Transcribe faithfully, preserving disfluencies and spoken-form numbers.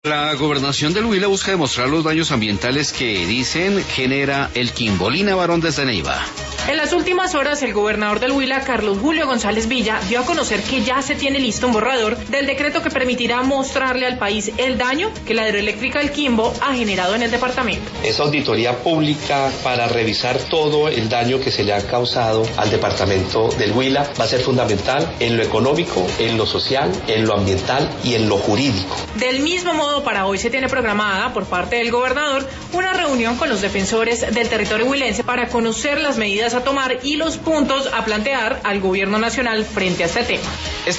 La gobernación del Huila busca demostrar los daños ambientales que dicen genera el Quimbo. Lina Barón desde Neiva. En las últimas horas, el gobernador del Huila, Carlos Julio González Villa, dio a conocer que ya se tiene listo un borrador del decreto que permitirá mostrarle al país el daño que la hidroeléctrica del Quimbo ha generado en el departamento. Esa auditoría pública para revisar todo el daño que se le ha causado al departamento del Huila va a ser fundamental en lo económico, en lo social, en lo ambiental y en lo jurídico. Del mismo modo, para hoy se tiene programada por parte del gobernador una reunión con los defensores del territorio huilense para conocer las medidas a tomar y los puntos a plantear al gobierno nacional frente a este tema.